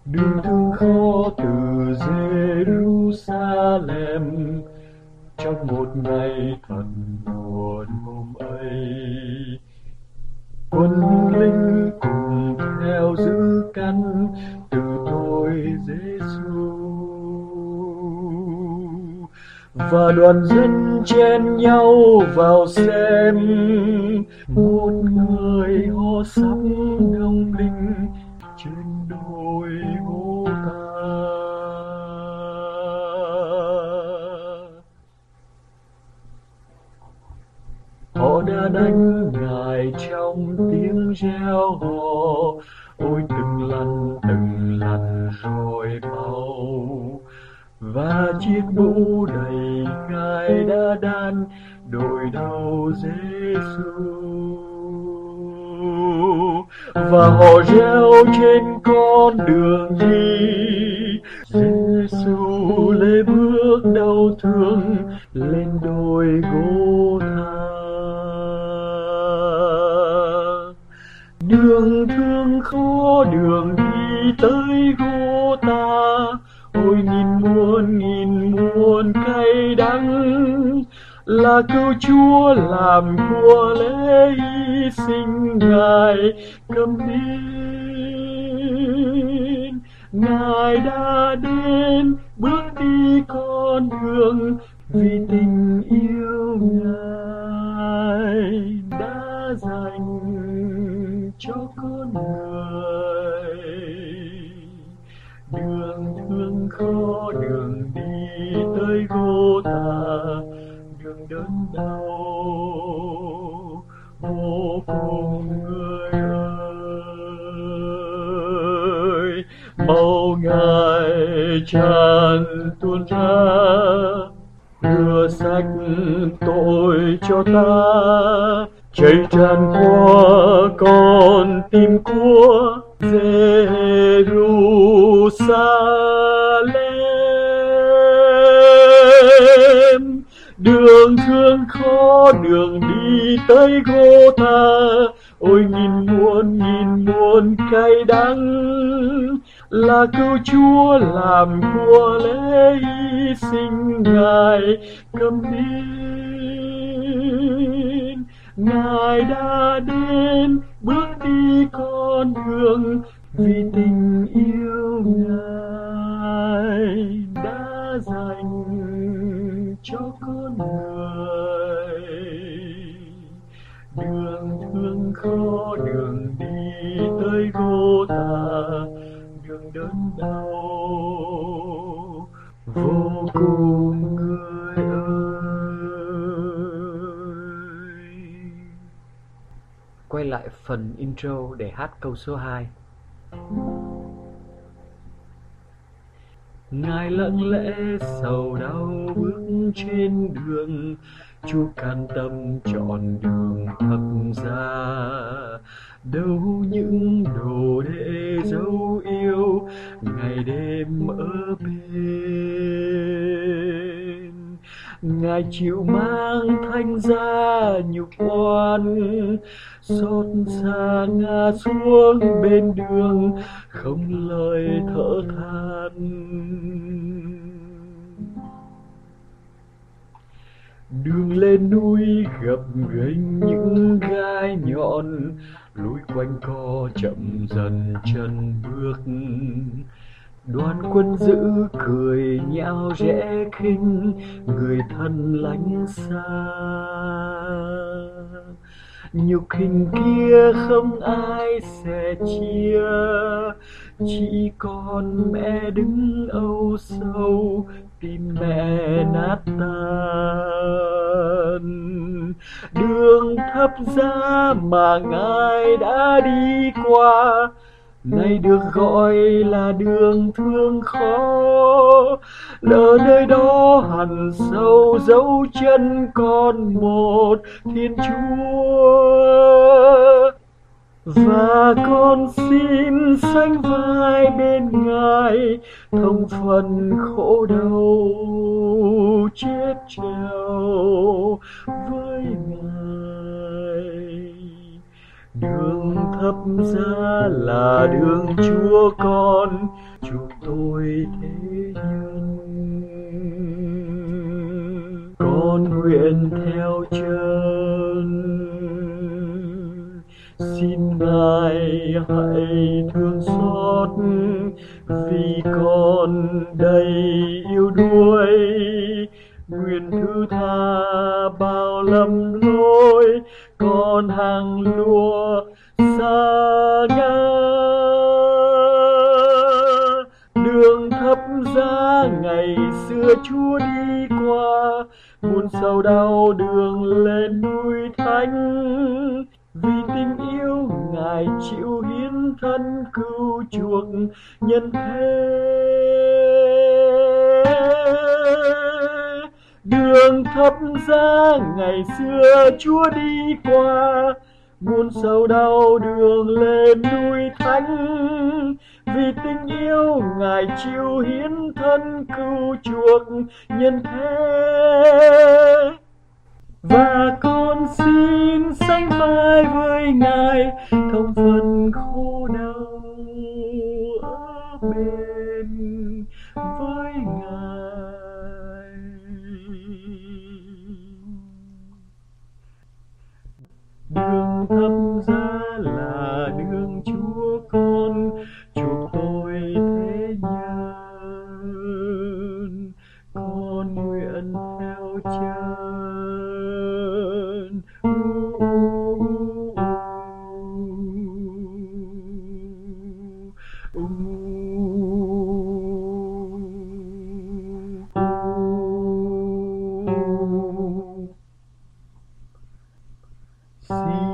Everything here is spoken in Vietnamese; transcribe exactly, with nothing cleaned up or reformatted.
Đường thương khó từ Jerusalem trong một ngày thật buồn hôm ấy. Quân lính cùng theo giữ căn từ tôi Giêsu, và đoàn dân chen nhau vào xem một người họ sắp đóng đinh trên đồi Gô-ta. Họ đã đánh Ngài trong tiếng reo hò, ôi từng lần từng lần rồi mau, và chiếc mũ đầy gai đã đan đội đầu Giêsu. Và họ reo trên con đường đi, Giêsu lê bước đau thương lên đồi Gô-tha. Đường thương khó đường đi tới Gô-ta, ôi nghìn muôn nghìn muôn cay đắng, là cứu Chúa làm của lễ hy sinh Ngài cầm đến. Ngài đã đến bước đi con đường vì tình yêu Ngài đã dành cho con người. Đường thương khó đường đi tới Gô-ta, đường đớn đau vô cùng người ơi. Máu Ngài tràn tuôn ra, rửa sạch tội cho ta, chảy tràn qua con tim của Jerusalem. Đường thương khó đường đi tới Gô-ta, ôi nghìn muôn nghìn muôn cay đắng, là cứu Chúa làm của lễ hy sinh Ngài cầm đến. Ngài đã đến bước đi con đường vì tình yêu Ngài đã dành cho con người. Đường thương khó đường đi tới Gô-ta, đường đớn đau vô cùng người ơi. Quay lại phần intro để hát câu số hai. Ngài lặng lẽ sầu đau bước trên đường, Chúa can tâm chọn đường thập giá. Đâu những đồ để dấu yêu, ngày đêm ở bên. Ngài chịu mang thánh giá nhục oan, xót xa ngã xuống bên đường, không lời thở than. Đường lên núi gập ghềnh những gai nhọn, lối quanh co chậm dần chân bước. Đoàn quân giữ cười nhạo rẽ khinh, người thân lánh xa. Nhục hình kia không ai sẻ chia, chỉ còn mẹ đứng âu sầu, tim mẹ nát tan. Đường thập giá mà Ngài đã đi qua, nay được gọi là đường thương khó. Lỡ nơi đó hằn sâu dấu chân con một Thiên Chúa, và con xin sánh vai bên Ngài, thông phần khổ đau chết treo với Ngài. Đường thập giá là đường Chúa Con chuộc tôi thế nhân. Con nguyện theo chân, xin Ngài hãy thương xót, vì con đầy yêu đuối. Nguyện thứ tha bao lầm lỗi, con hàng lúa xa ngã. Đường thập giá ngày xưa Chúa đi qua, muôn sầu đau đường lên núi Thánh. Vì tình yêu Ngài chịu hiến thân cứu chuộc nhân thế. Đường thập giá ngày xưa Chúa đi qua, muôn sầu đau đường lên núi Thánh. Vì tình yêu Ngài chịu hiến thân cứu chuộc nhân thế. Và con xin sánh vai với Ngài, thông phần khổ đau ở bên với Ngài. Đường thập giá là đường Chúa Con chuộc tôi thế nhân. Con nguyện theo chân. See